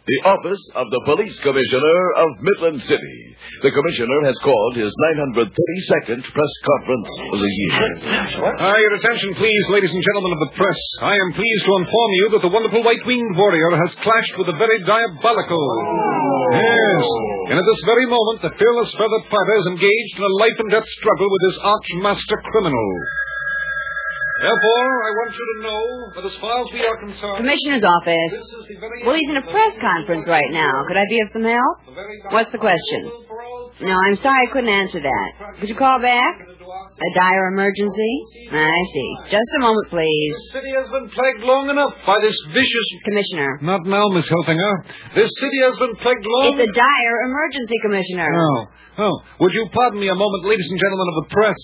The office of the Police Commissioner of Midland City. The Commissioner has called his 932nd press conference of the year. Your attention, please, ladies and gentlemen of the press. I am pleased to inform you that the wonderful white-winged warrior has clashed with the very diabolical. Yes. And at this very moment, the fearless feathered fighter is engaged in a life-and-death struggle with his arch-master criminal. Therefore, I want you to know that as far as we are concerned... Commissioner's office. Well, he's in a press conference right now. Could I be of some help? What's the question? No, I'm sorry I couldn't answer that. Could you call back? A dire emergency? I see. Just a moment, please. This city has been plagued long enough by this vicious... Commissioner. Not now, Miss Helfinger. This city has been plagued long... It's a dire emergency, Commissioner. Oh. Would you pardon me a moment, ladies and gentlemen of the press?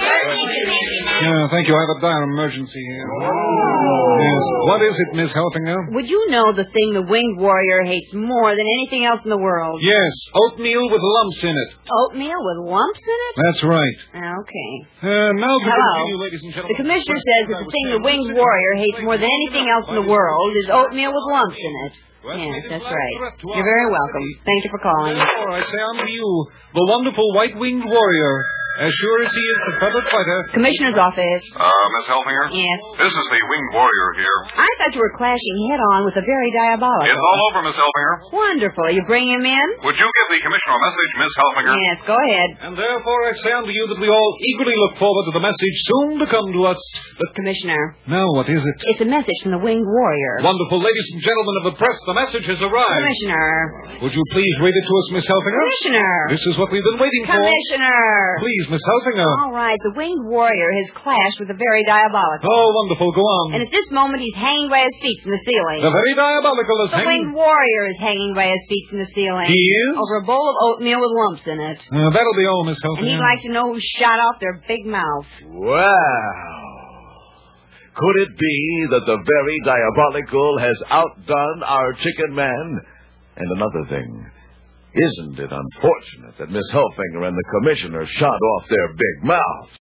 Yeah, thank you. I have a dire emergency here. Yes. What is it, Miss Helfinger? Would you know the thing the winged warrior hates more than anything else in the world? Yes, oatmeal with lumps in it. Oatmeal with lumps in it? That's right. Okay. Now to Hello. continue, ladies and gentlemen. The Commissioner says that the thing the winged warrior hates more than anything else in the world is oatmeal with lumps in it. Yes, that's right. You're very welcome. Thank you for calling. Therefore, I say unto you, the wonderful white-winged warrior, as sure as he is the feathered fighter... Commissioner's office. Miss Helfinger? Yes. This is the winged warrior here. I thought you were clashing head-on with the very diabolical. It's all over, Miss Helfinger. Wonderful. You bring him in? Would you give the commissioner a message, Miss Helfinger? Yes, go ahead. And therefore, I say unto you that we all eagerly look forward to the message soon to come to us. But, Commissioner... Now, what is it? It's a message from the winged warrior. Wonderful ladies and gentlemen of the press, the message has arrived. Commissioner. Would you please read it to us, Miss Helfinger? Commissioner. This is what we've been waiting for. Commissioner. Please, Miss Helfinger. All right, the winged warrior has clashed with the very diabolical. Oh, wonderful. Go on. And at this moment, he's hanging by his feet from the ceiling. The very diabolical is The hanging... winged warrior is hanging by his feet from the ceiling. He is? Over a bowl of oatmeal with lumps in it. That'll be all, Miss Helfinger. And he'd like to know who shot off their big mouth. Wow. Could it be that the very diabolical has outdone our chicken man? And another thing, isn't it unfortunate that Miss Helfinger and the Commissioner shot off their big mouths?